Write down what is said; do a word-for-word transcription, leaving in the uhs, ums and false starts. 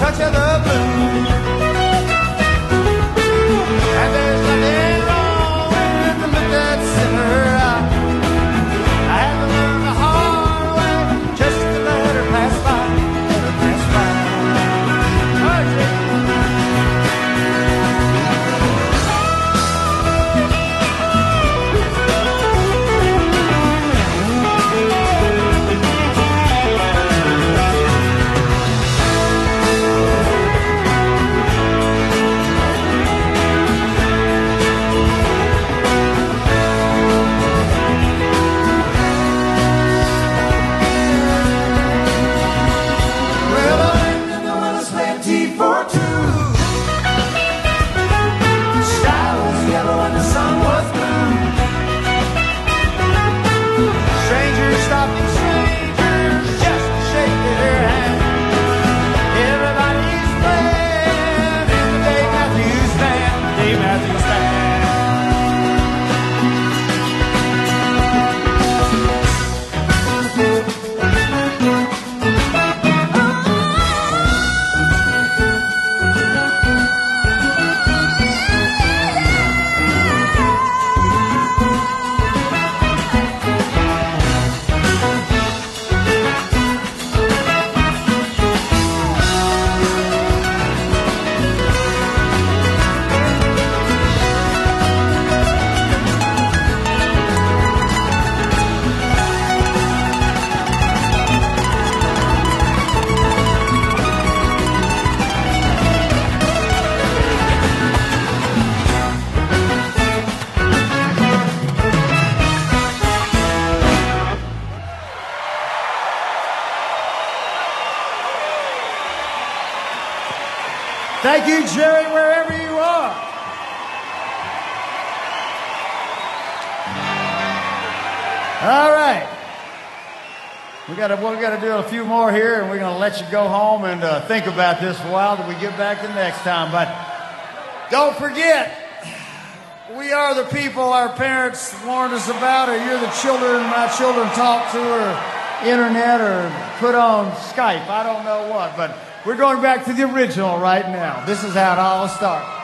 touch of the blues. And there's nothing wrong with the midnight sinner. I had to learn the hard way just to let her pass by, let her pass by. Oh, yeah. Thank you, Jerry, wherever you are. All right. We got to we got to do a few more here, and we're going to let you go home and uh, think about this for a while till we get back the next time. But don't forget, we are the people our parents warned us about, or you're the children my children talk to, or internet, or put on Skype. I don't know what, but we're going back to the original right now. This is how it all started.